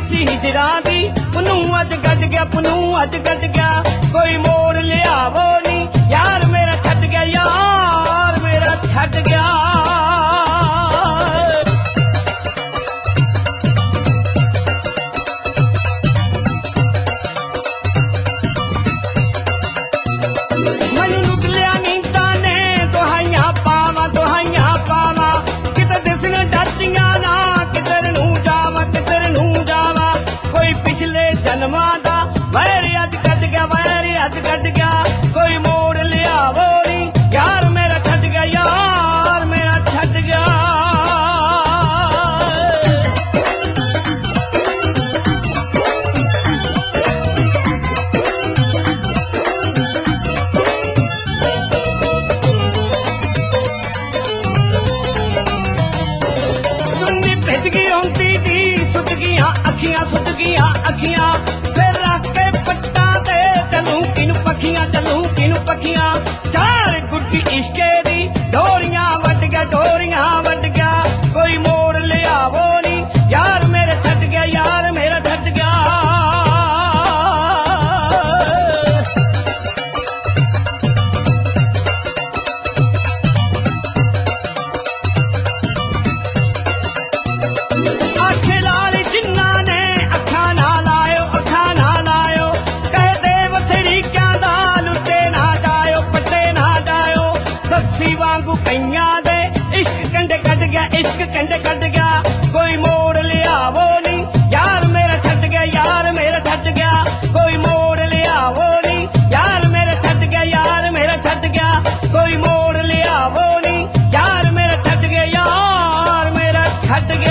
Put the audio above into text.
ਸੀ ਹਿਜਰਾਂ ਦੀ ਪਨੂੰ ਅੱਜ ਗੱਡ ਗਿਆ ਪਨੂੰ ਅੱਜ ਗੱਡ ਗਿਆ ਕੋਈ ਮੋੜ ਲਿਆਵੋ ਨੀ ਯਾਰ ਮੇਰਾ ਛੱਡ ਗਿਆ ਯਾਰ ਮੇਰਾ ਛੱਡ ਗਿਆ ਮੈਨੂੰ ਲੁੱਟ ਲਿਆ ਨੀਂਦਾਂ ਨੇ ਦੁਹਾਈਆਂ ਪਾਵਾਂ ਕਿਤੇ ਦਿਸਣ ਡਰਦੀਆਂ ਨਾ ਕਿਧਰ ਨੂੰ ਜਾਵਾਂ ਕੋਈ ਪਿਛਲੇ ਜਨਮਾਂ ਦਾ ਵੈਰ ਅੱਜ ਕੱਢ ਗਿਆ ਵੈਰ ਅੱਜ ਕੱਢ ਗਿਆ ਕੋਈ ਮੋੜ ਲਿਆਵੋ ਨੀ ਯਾਰ ਮੇਰਾ ਛੱਡ ਗਿਆ ਯਾਰ ਮੇਰਾ ਛੱਡ ਗਿਆ ਸੁਣਨੀ ਭਿੱਜ ਗਈ ਰੋਂਦੀ ਦੀ ਸੁੱਜ ਗਈਆਂ ਅੱਖੀਆਂ ਫਿਰ ਰੱਖ ਕੇ ਪੱਟਾਂ ਤੇ ਚੱਲੂ ਕਿਨੂੰ ਪੱਖੀਆਂ ਚਾਰ ਗੁੱਡੀ ਇਸ਼ਕੇ ਦੀ ਡੋਰੀਆਂ ਵੱਢ ਗਿਆ ਕੋਈ ਮੋੜ ਲਿਆਵੋ ਨੀ ਯਾਰ ਮੇਰੇ ਛੱਡ ਗਿਆ ਯਾਰ ਮੇਰਾ ਛੱਡ ਗਿਆ ਆਖੇ ਲਾਲ ਜਿੰਨਾਂ ਨੇ ਅੱਖਾਂ ਨਾ ਲਾਇਓ ਕਹਿ ਦੇਵ ਤਰੀਕਿਆਂ ਦਾ ਲੁੱਟੇ ਨਾ ਜਾਇਓ ਪੱਟੇ ਨਾ ਜਾਇਓ ਸੱਸੀ ਵਾਂਗੂ ਕਈਆਂ ਦੇ ਇਸ਼ਕ ਕੰਡੇ ਕੱਢ ਗਿਆ ਕੋਈ ਮੋੜ ਲਿਆਵੋ ਨੀ ਯਾਰ ਮੇਰਾ ਛੱਡ ਗਿਆ ਯਾਰ ਮੇਰਾ ਛੱਡ ਗਿਆ ਕੋਈ ਮੋੜ ਲਿਆਵੋ ਨੀ ਯਾਰ ਮੇਰਾ ਛੱਡ ਗਿਆ ਯਾਰ ਮੇਰਾ ਛੱਡ ਗਿਆ ਕੋਈ ਮੋੜ ਲਿਆਵੋ ਨੀ ਯਾਰ ਮੇਰਾ ਛੱਡ ਗਿਆ ਯਾਰ ਮੇਰਾ ਛੱਡ ਗਿਆ